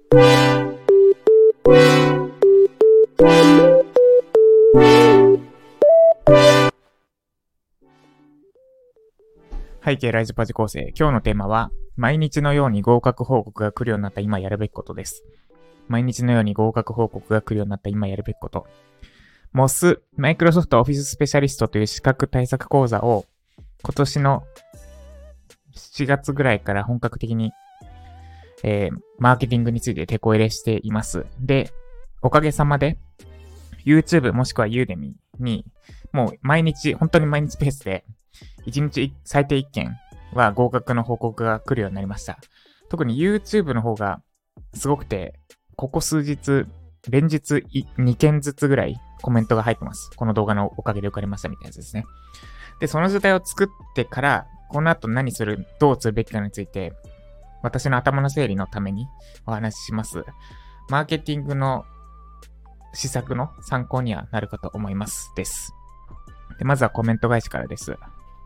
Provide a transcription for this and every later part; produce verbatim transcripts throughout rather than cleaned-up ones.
背景ライズパジ構成。今日のテーマは、毎日のように合格報告が来るようになった今やるべきことです。毎日のように合格報告が来るようになった今やるべきこと。モス、マイクロソフトオフィススペシャリストという資格対策講座を今年のしちがつぐらいから本格的に、えー、マーケティングについて手こ入れしています。で、おかげさまで YouTube もしくは Udemy にもう毎日、本当に毎日ペースでいちにち最低いっけんは合格の報告が来るようになりました。特に YouTube の方がすごくて、ここ数日、連日にけんずつぐらいコメントが入ってます。この動画のおかげで受かりましたみたいなやつですね。で、その状態を作ってから、この後何する、どうするべきかについて、私の頭の整理のためにお話しします。マーケティングの施策の参考にはなるかと思います。です。で、まずはコメント返しからです。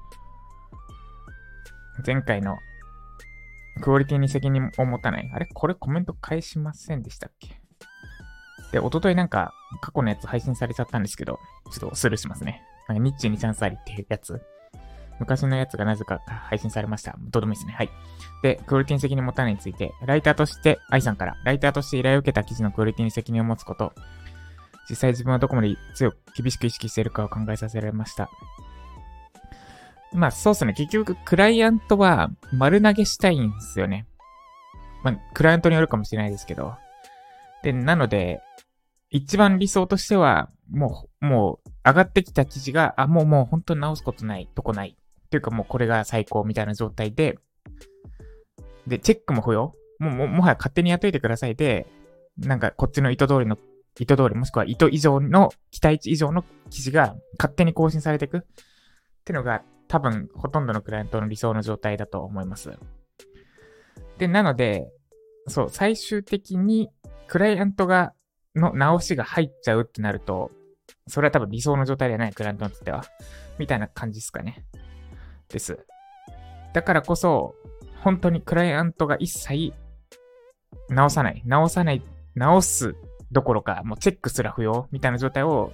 前回のクオリティに責任を持たない。あれこれコメント返しませんでしたっけ？で、一昨日なんか過去のやつ配信されちゃったんですけど、ちょっとスルーしますね。なんかニッチにチャンスありっていうやつ。昔のやつがなぜか配信されました。どうでもいいですね。はい。で、クオリティに責任を持たないについて、ライターとして、愛さんから、ライターとして依頼を受けた記事のクオリティに責任を持つこと、実際自分はどこまで強く厳しく意識しているかを考えさせられました。まあそうですね。結局、クライアントは丸投げしたいんですよね。まあ、クライアントによるかもしれないですけど。で、なので、一番理想としては、もう、もう、上がってきた記事が、あ、もうもう本当に直すことない、とこない。っていうかもうこれが最高みたいな状態で、で、チェックも不要。もう、も、もはや勝手にやっといてくださいで、なんかこっちの意図通りの、意図通りもしくは意図以上の、期待値以上の記事が勝手に更新されていく。っていうのが、多分、ほとんどのクライアントの理想の状態だと思います。で、なので、そう、最終的に、クライアントが、の直しが入っちゃうってなると、それは多分理想の状態ではない、クライアントにとっては。みたいな感じですかね。です。だからこそ、本当にクライアントが一切、直さない。直さない。直すどころか、もうチェックすら不要みたいな状態を、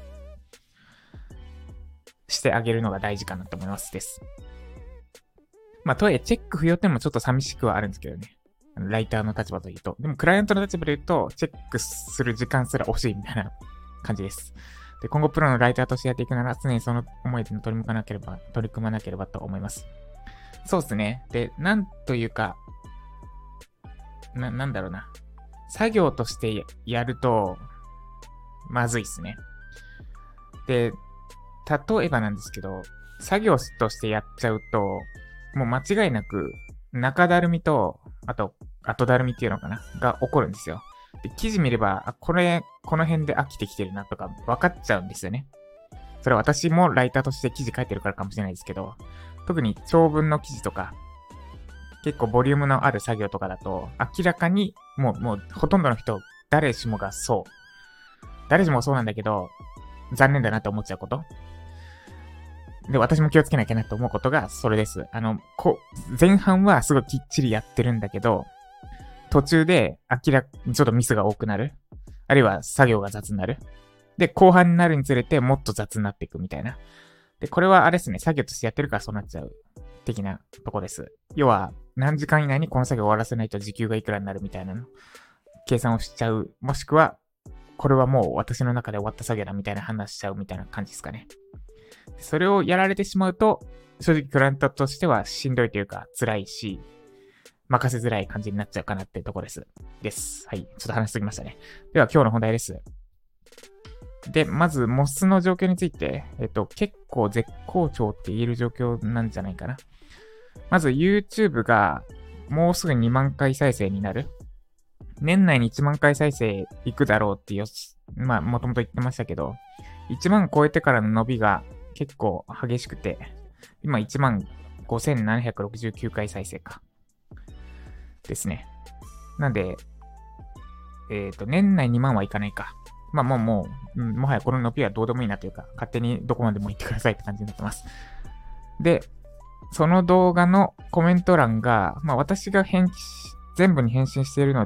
してあげるのが大事かなと思います。です。まあ、とはいえ、チェック不要ってのもちょっと寂しくはあるんですけどね。ライターの立場というと。でも、クライアントの立場で言うと、チェックする時間すら惜しいみたいな感じです。で、今後プロのライターとしてやっていくなら、常にその思いで取り組まなければ、取り組まなければと思います。そうですね。で、なんというか、な、なんだろうな。作業としてやると、まずいっすね。で、例えばなんですけど、作業としてやっちゃうと、もう間違いなく、中だるみと、あと、後だるみっていうのかなが起こるんですよ。で、記事見れば、あ、これ、この辺で飽きてきてるなとか分かっちゃうんですよね。それは私もライターとして記事書いてるからかもしれないですけど、特に長文の記事とか、結構ボリュームのある作業とかだと、明らかに、もう、もう、ほとんどの人、誰しもがそう。誰しもそうなんだけど、残念だなって思っちゃうこと。で、私も気をつけなきゃなと思うことが、それです。あの、こう、前半はすごいきっちりやってるんだけど、途中で明らかにちょっとミスが多くなる。あるいは作業が雑になる。で、後半になるにつれてもっと雑になっていくみたいな。で、これはあれですね、作業としてやってるからそうなっちゃう。的なとこです。要は、何時間以内にこの作業を終わらせないと時給がいくらになるみたいなの。計算をしちゃう。もしくは、これはもう私の中で終わった作業だみたいな話しちゃうみたいな感じですかね。それをやられてしまうと、正直クライアントとしてはしんどいというか辛いし、任せづらい感じになっちゃうかなっていうところです。です。はい。ちょっと話しすぎましたね。では今日の本題です。で、まず、モスの状況について、えっと、結構絶好調って言える状況なんじゃないかな。まず YouTube がもうすぐにまんかい再生になる。年内にいちまんかい再生いくだろうっていう、まあ、もともと言ってましたけど、いちまん超えてからの伸びが結構激しくて、今いちまんごせんななひゃくろくじゅうきゅうかい再生か。ですね。なんで、えっと、年内にまんはいかないか。まあもうもう、うん、もはやこの伸びはどうでもいいなというか、勝手にどこまでも行ってくださいって感じになってます。で、その動画のコメント欄が、まあ私が返信、全部に返信しているので、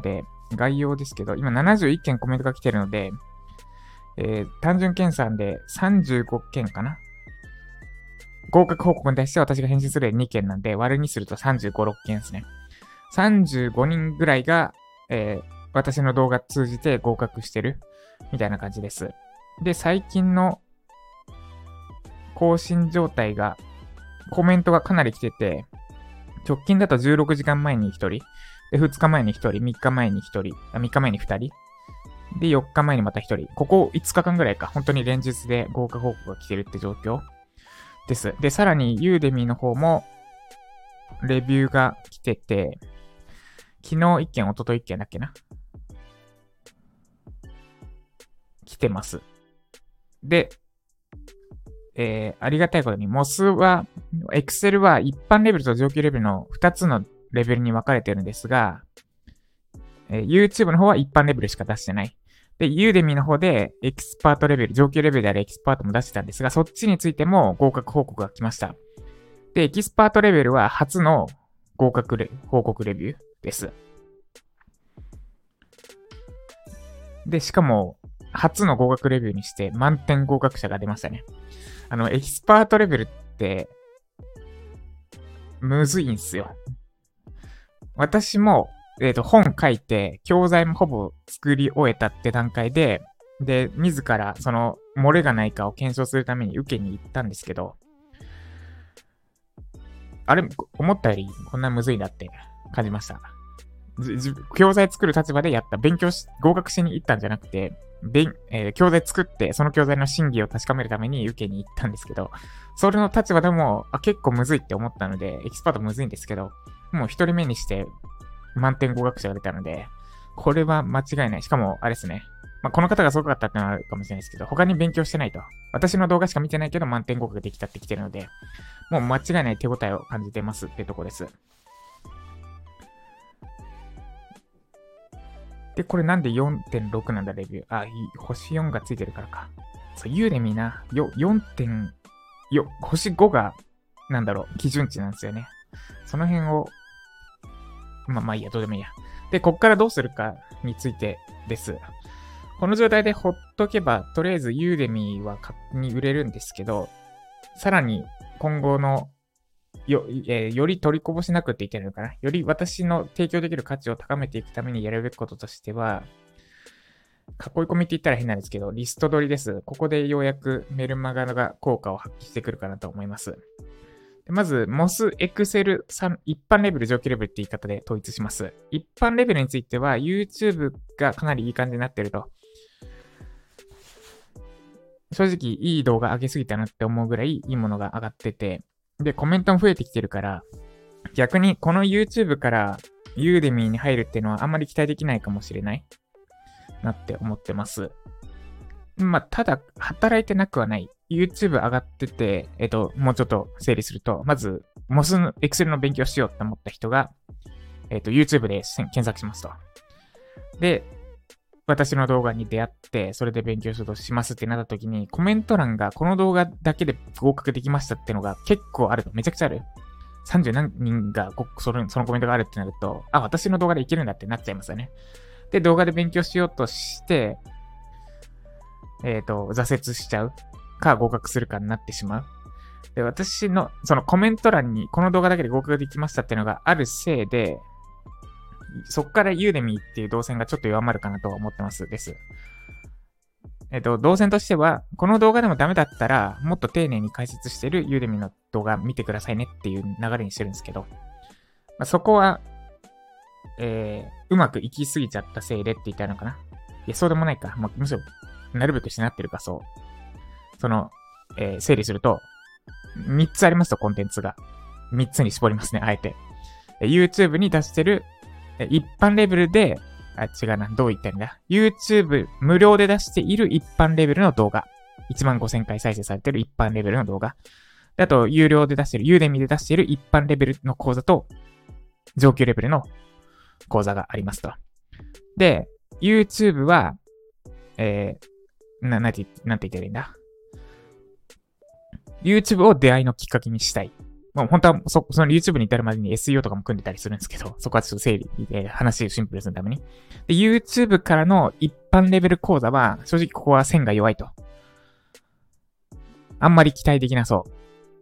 概要ですけど、今ななじゅういっけんコメントが来てるので、えー、単純計算でさんじゅうごけんかな。合格報告に対して私が返信するでにけんなんで、割るにするとさんじゅうご、ろっけんですね。さんじゅうごにんぐらいが、えー、私の動画通じて合格してるみたいな感じです。で、最近の更新状態が、コメントがかなり来てて、直近だとじゅうろくじかんまえにひとり、で、ふつかまえにひとり、みっかまえにひとり、あ、みっかまえにふたり、で、よっかまえにまたひとり。ここいつかかんぐらいか、本当に連日で合格報告が来てるって状況です。で、さらに、ユーデミーの方も、レビューが来てて、昨日いっけん、一昨日いっけんだっけな。来てます。で、えー、ありがたいことに、モスは、Excel は一般レベルと上級レベルのふたつのレベルに分かれてるんですが、えー、YouTube の方は一般レベルしか出してない。で、Udemy の方でエキスパートレベル、上級レベルであるエキスパートも出してたんですが、そっちについても合格報告が来ました。で、エキスパートレベルは初の合格レ報告レビューです。で、しかも、初の合格レビューにして満点合格者が出ましたね。あの、エキスパートレベルって、むずいんすよ。私も、えっと、本書いて、教材もほぼ作り終えたって段階で、で、自ら、その、漏れがないかを検証するために受けに行ったんですけど、あれ、思ったよりこんなむずいなって感じました。教材作る立場でやった。勉強し、合格しに行ったんじゃなくて、勉えー、教材作って、その教材の真偽を確かめるために受けに行ったんですけど、それの立場でも、あ、結構むずいって思ったので、エキスパートむずいんですけど、もう一人目にして満点合格者が出たので、これは間違いない。しかも、あれですね。まあ、この方がすごかったってのはあるかもしれないですけど、他に勉強してないと。私の動画しか見てないけど満点合格できたってきてるので、もう間違いない手応えを感じてますってとこです。で、これなんで よんてんろく なんだレビュー。あ、星よんがついてるからか。そう、ユーデミーな、よ、よんてん、よ、星ごが、なんだろう、基準値なんですよね。その辺を、まあまあいいや、どうでもいいや。で、こっからどうするかについてです。この状態でほっとけば、とりあえずユーデミーは勝手に売れるんですけど、さらに今後のよ、えー、より取りこぼしなくって言ってるのかな。より私の提供できる価値を高めていくためにやるべきこととしては、囲い込みって言ったら変なんですけど、リスト取りです。ここでようやくメルマガが効果を発揮してくるかなと思います。でまず、モス Excel さん、一般レベル、上級レベルって言い方で統一します。一般レベルについては、YouTube がかなりいい感じになってると。正直、いい動画上げすぎたなって思うぐらいいいものが上がってて、で、コメントも増えてきてるから、逆にこの YouTube から Udemy に入るっていうのはあんまり期待できないかもしれないなって思ってます。まあ、ただ、働いてなくはない。YouTube 上がってて、えっと、もうちょっと整理すると、まず、モスの Excel の勉強しようって思った人が、えっと、YouTube で検索しますと。で、私の動画に出会って、それで勉強しようとしますってなった時に、コメント欄がこの動画だけで合格できましたってのが結構あると。めちゃくちゃある。さんじゅう何人がその、そのコメントがあるってなると、あ、私の動画でいけるんだってなっちゃいますよね。で、動画で勉強しようとして、えっと、挫折しちゃうか合格するかになってしまう。で、私の、そのコメント欄にこの動画だけで合格できましたってのがあるせいで、そっからユーデミーっていう動線がちょっと弱まるかなとは思ってますです。えっと、動線としては、この動画でもダメだったら、もっと丁寧に解説してるユーデミーの動画見てくださいねっていう流れにしてるんですけど、まあ、そこは、えー、うまくいきすぎちゃったせいでって言ったのかな。いや、そうでもないか。まあ、むしろ、なるべくしてなってるか、そう。その、えー、整理すると、みっつありますと、コンテンツが。みっつに絞りますね、あえて。YouTube に出してる、一般レベルで、あ、違うな、どう言ったらいいんだ。YouTube 無料で出している一般レベルの動画。いちまんごせんかい再生されている一般レベルの動画。あと、有料で出している、Udemy で出している一般レベルの講座と、上級レベルの講座がありますと。で、YouTube は、えー、な、なんて、なんて言ったらいいんだ。YouTube を出会いのきっかけにしたい。 まあ本当はそ、その YouTube に至るまでに エスイーオー とかも組んでたりするんですけど、そこはちょっと整理で話をシンプルにするために。で、YouTube からの一般レベル講座は、正直ここは線が弱いと。あんまり期待できなそう。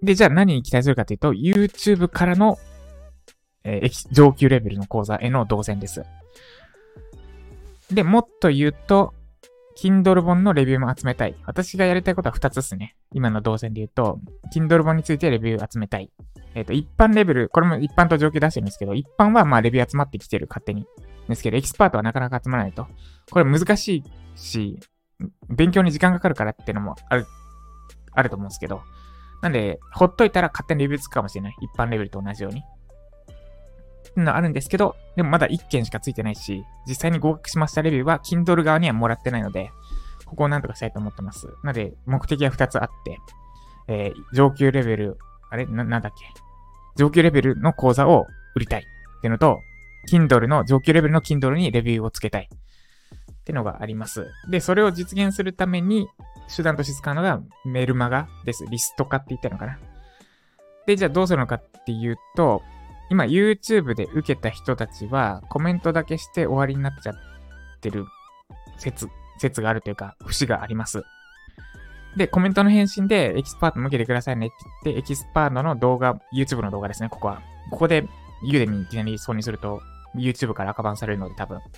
で、じゃあ何に期待するかというと、YouTube からの、えー、上級レベルの講座への動線です。で、もっと言うと、Kindle 本のレビューも集めたい。私がやりたいことはふたつですね。今の動線で言うと、Kindle 本についてレビュー集めたい。えっと、一般レベル、これも一般と上級出してるんですけど、一般はまあレビュー集まってきてる、勝手に。ですけど、エキスパートはなかなか集まらないと。これ難しいし、勉強に時間かかるからっていうのもある、あると思うんですけど。なんで、ほっといたら勝手にレビューつくかもしれない。一般レベルと同じように。っていうのはあるんですけど、でもまだいっけんしかついてないし、実際に合格しましたレビューは Kindle 側にはもらってないので、ここをなんとかしたいと思ってます。なので、目的はふたつあって、えー、上級レベル、あれな、なんだっけ上級レベルの講座を売りたいっていうのと、Kindle の、上級レベルの Kindle にレビューをつけたいっていうのがあります。で、それを実現するために、手段として使うのがメルマガです。リスト化って言ったのかな。で、じゃあどうするのかっていうと、今 YouTube で受けた人たちはコメントだけして終わりになっちゃってる説、説があるというか、節があります。で、コメントの返信でエキスパート向けてくださいねって言って、エキスパートの動画、YouTube の動画ですね、ここは。ここで Udemy にいきなり挿入すると YouTube から赤バンされるので多分。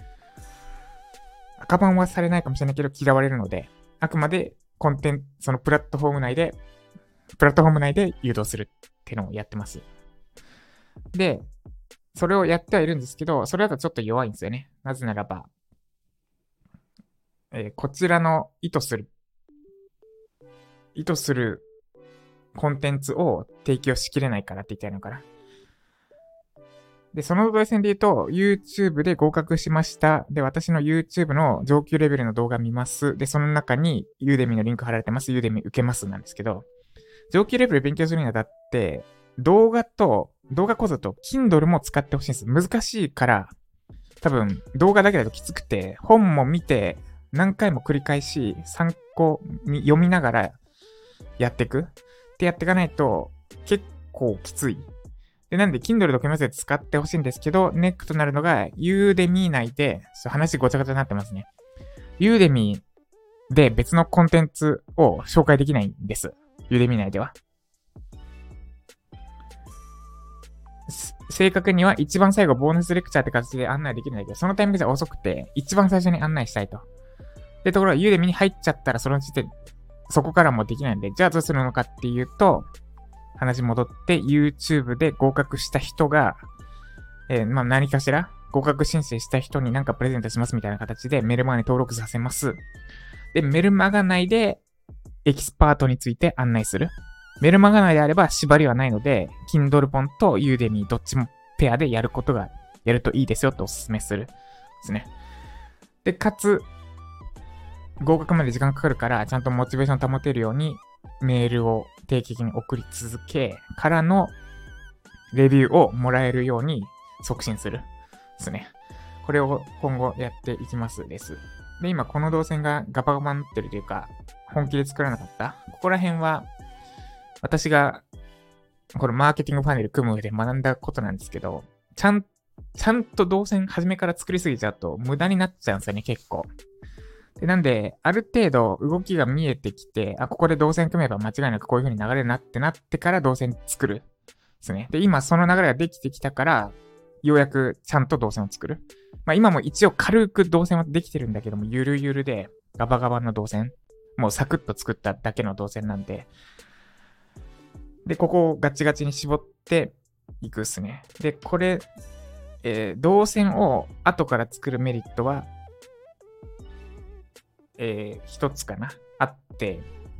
赤バンはされないかもしれないけど嫌われるので、あくまでコンテンツ、そのプラットフォーム内で、プラットフォーム内で誘導するっていうのをやってます。で、それをやってはいるんですけど、それだとちょっと弱いんですよね。なぜならば、えー、こちらの意図する、意図するコンテンツを提供しきれないからって言ったらいいのかな。で、その動線で言うと、YouTube で合格しました。で、私の YouTube の上級レベルの動画見ます。で、その中に Udemy のリンク貼られてます。Udemy 受けますなんですけど、上級レベル勉強するにあたって、動画と、動画講座と Kindle も使ってほしいんです。難しいから、多分動画だけだときつくて、本も見て何回も繰り返し参考に読みながらやっていくってやっていかないと結構きつい。で、なんで Kindle と Kindle で使ってほしいんですけど、ネックとなるのが Udemy 内で、話ごちゃごちゃになってますね。Udemy で別のコンテンツを紹介できないんです。Udemy 内では。正確には一番最後ボーナスレクチャーって形で案内できるんだけど、そのタイミングじゃ遅くて、一番最初に案内したいと。で、ところが Udemy に入っちゃったらその時点、そこからもできないんで、じゃあどうするのかっていうと、話戻って YouTube で合格した人が、えー、まあ何かしら合格申請した人に何かプレゼントしますみたいな形でメルマガに登録させます。で、メルマガ内でエキスパートについて案内する。メルマガ内であれば縛りはないので、Kindle 本と Udemy どっちもペアでやることが、やるといいですよってお勧めする。ですね。で、かつ、合格まで時間かかるから、ちゃんとモチベーション保てるように、メールを定期的に送り続け、からのレビューをもらえるように促進する。ですね。これを今後やっていきますです。で、今この動線がガバガバになってるというか、本気で作らなかった。ここら辺は、私が、このマーケティングパネル組む上で学んだことなんですけど、ちゃん、ちゃんと動線初めから作りすぎちゃうと無駄になっちゃうんですよね、結構。で、なんで、ある程度動きが見えてきて、あ、ここで動線組めば間違いなくこういう風に流れるなってなってから動線作る。ですね。で、今その流れができてきたから、ようやくちゃんと動線を作る。まあ今も一応軽く動線はできてるんだけども、ゆるゆるでガバガバの動線。もうサクッと作っただけの動線なんで、で、ここをガチガチに絞っていくっすね。で、これ、えー、動線を後から作るメリットは、えー、一つかな。あって、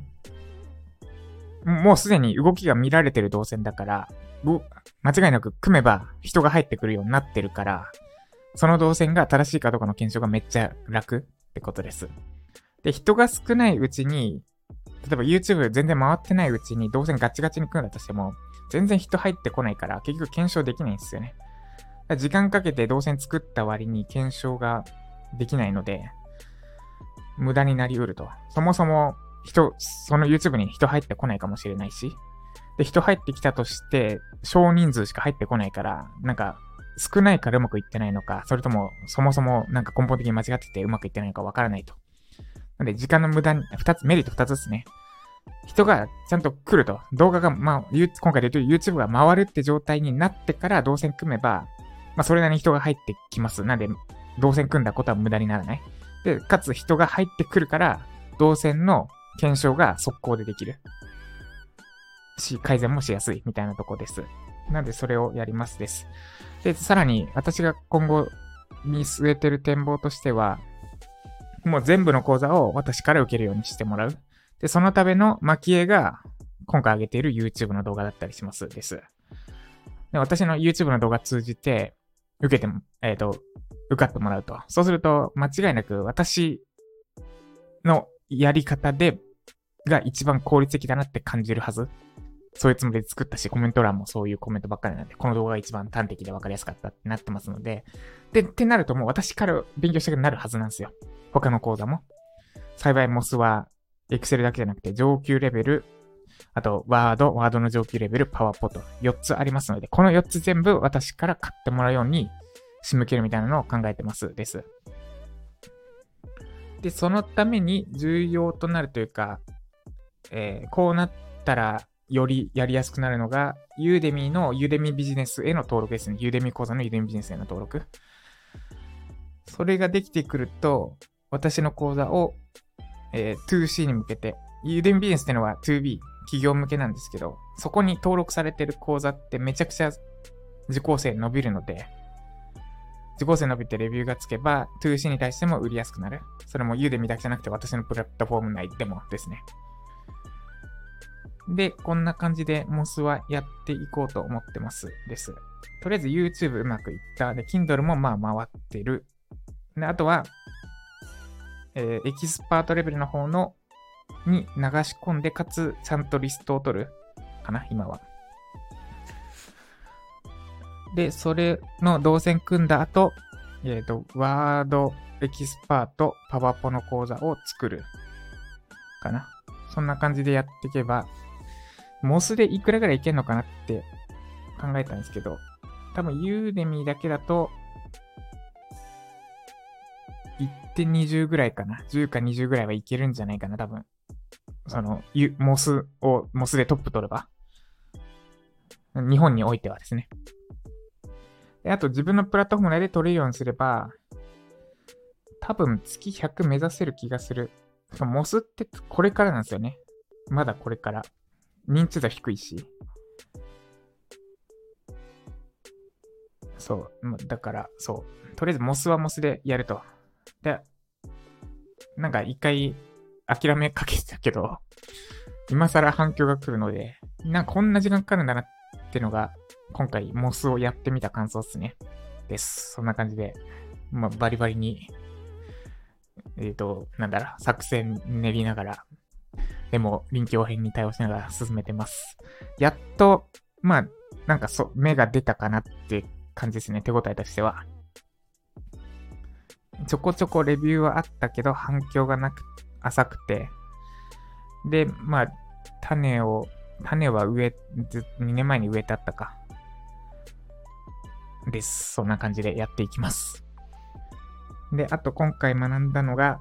もうすでに動きが見られてる動線だから、間違いなく組めば人が入ってくるようになってるから、その動線が正しいかどうかの検証がめっちゃ楽ってことです。で、人が少ないうちに、例えば YouTube 全然回ってないうちに動線ガチガチに組んだとしても、全然人入ってこないから結局検証できないんですよね。時間かけて動線作った割に検証ができないので、無駄になりうると。そもそも人、その YouTube に人入ってこないかもしれないし、 で、人入ってきたとして、少人数しか入ってこないから、なんか、少ないからうまくいってないのか、それとも、そもそもなんか根本的に間違っててうまくいってないのかわからないと。なんで、時間の無駄に、二つ、メリット二つですね。人がちゃんと来ると。動画が、まあ、今回で言うと YouTube が回るって状態になってから動線組めば、まあ、それなりに人が入ってきます。なんで、動線組んだことは無駄にならない。で、かつ人が入ってくるから、動線の検証が速攻でできる。し、改善もしやすいみたいなとこです。なんで、それをやりますです。で、さらに、私が今後見据えてる展望としては、もう全部の講座を私から受けるようにしてもらう。で、そのための蒔絵が、今回上げている YouTube の動画だったりしますです。で、私の YouTube の動画通じて、受けても、えっと、受かってもらうと。そうすると、間違いなく私のやり方で、が一番効率的だなって感じるはず。そういうつもりで作ったし、コメント欄もそういうコメントばっかりなんで、この動画が一番端的で分かりやすかったってなってますので、で、ってなるともう私から勉強したくなるはずなんですよ。他の講座も。幸い モス は、Excel だけじゃなくて上級レベル、あと、ワード、ワードの上級レベル、パワポとよっつありますので、このよっつ全部私から買ってもらうように仕向けるみたいなのを考えてますです。で、そのために重要となるというか、えー、こうなったらよりやりやすくなるのが、ユーデミのユーデミビジネスへの登録ですね。ユーデミ講座のユーデミビジネスへの登録。それができてくると、私の講座を、えー、ツーシー に向けて、ユーデミビジネスってのは ツービー、企業向けなんですけど、そこに登録されてる講座ってめちゃくちゃ受講生伸びるので、受講生伸びてレビューがつけば ツーシー に対しても売りやすくなる。それも Udemy だけじゃなくて私のプラットフォーム内でもですね。で、こんな感じで モス はやっていこうと思ってますです。とりあえず YouTube うまくいった。で、Kindle もまあ回ってる。で、あとは、えー、エキスパートレベルの方のに流し込んで、かつちゃんとリストを取るかな、今は。で、それの動線組んだ後、えっと、ワードエキスパート、パワポの講座を作るかな。そんな感じでやっていけば、モスでいくらぐらいいけんのかなって考えたんですけど、多分ユーデミーだけだと、いってにじゅうぐらいかな。じゅうかにじゅうぐらいはいけるんじゃないかな、多分。その、モスを、モスでトップ取れば。日本においてはですね。で、あと自分のプラットフォーム内で取れるようにすれば、多分月ひゃく目指せる気がする。モスってこれからなんですよね。まだこれから。認知度低いし。そう。だから、そう。とりあえずモスはモスでやると。で、なんか一回諦めかけてたけど、今更反響が来るので、なんかこんな時間かかるんだなってのが、今回モスをやってみた感想ですね。です。そんな感じで、まあ、バリバリに、えっと、なんだろう、作戦練りながら、でも臨機応変に対応しながら進めてます。やっと、まあ、なんかそ、目が出たかなって感じですね、手応えとしては。ちょこちょこレビューはあったけど、反響がなく、浅くて。で、まあ、種を、種は植え、にねんまえに植えてあったか。です。そんな感じでやっていきます。で、あと今回学んだのが、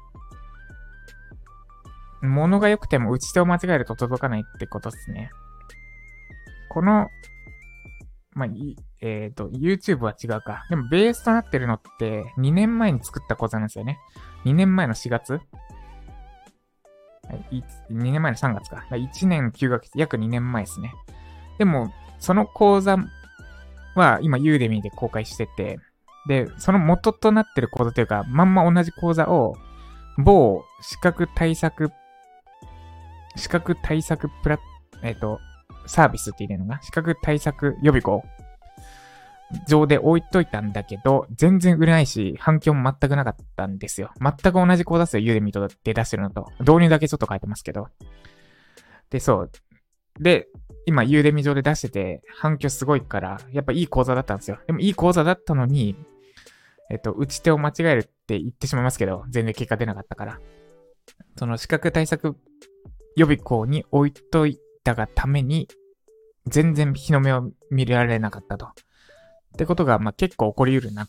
物が良くても打ち手を間違えると届かないってことですね。この、まあ、えっと、YouTube は違うか。でもベースとなってるのってにねんまえに作った講座なんですよね。にねんまえのしがつにねんまえのさんがつか。いちねんきゅうかげつ、約にねんまえですね。でも、その講座は今 Udemy で公開してて、で、その元となってる講座というか、まんま同じ講座を、某資格対策、資格対策プラ、えっと、サービスって言うのが、資格対策予備校上で置いといたんだけど、全然売れないし、反響も全くなかったんですよ。全く同じ講座ですよ、Udemy とで出してるのと。導入だけちょっと変えてますけど。で、そう。で、今 Udemy 上で出してて、反響すごいから、やっぱいい講座だったんですよ。でもいい講座だったのに、えっと、打ち手を間違えるって言ってしまいますけど、全然結果出なかったから。その資格対策予備校に置いといたがために、全然日の目を見られなかったと。ってことが、まあ、結構起こり得るなって、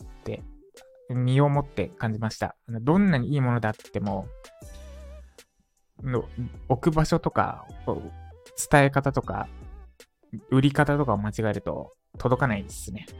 身をもって感じました。どんなにいいものであっても、の置く場所とか、伝え方とか、売り方とかを間違えると届かないですね。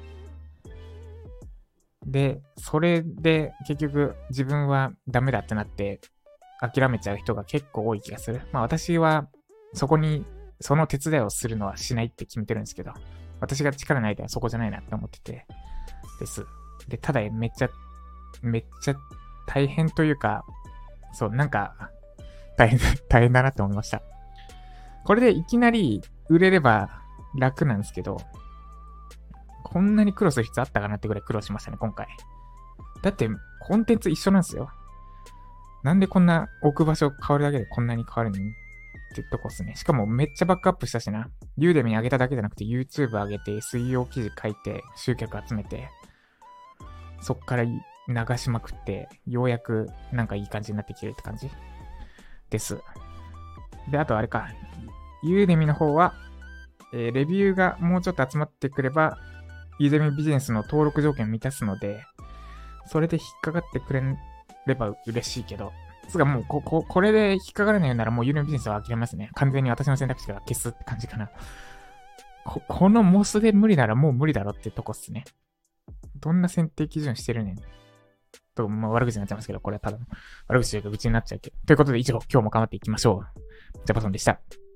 で、それで結局自分はダメだってなって諦めちゃう人が結構多い気がする。まあ私はそこに、その手伝いをするのはしないって決めてるんですけど、私が力ないではそこじゃないなって思っててです。で、ただめっちゃ、めっちゃ大変というか、そう、なんか大変、大変だなって思いました。これでいきなり売れれば楽なんですけど、こんなに苦労する必要あったかなってぐらい苦労しましたね、今回。だって、コンテンツ一緒なんですよ。なんでこんな置く場所変わるだけでこんなに変わるのってとこっすね。しかもめっちゃバックアップしたしな。ユーデミ上げただけじゃなくて YouTube 上げて、水曜記事書いて、集客集めて、そっから流しまくって、ようやくなんかいい感じになってきてるって感じです。で、あとあれか。ユーデミの方は、えー、レビューがもうちょっと集まってくれば、ユーデミビジネスの登録条件を満たすので、それで引っかかってくれれば嬉しいけど、つかもうこ、こ、これで引っかからないならもうユーデミビジネスは諦めますね。完全に私の選択肢から消すって感じかな。こ、このモスで無理ならもう無理だろってとこっすね。どんな選定基準してるねん。と、まあ、悪口になっちゃいますけど、これはただの悪口というか愚痴になっちゃうけど。ということで、以上、今日も頑張っていきましょう。ジャパソンでした。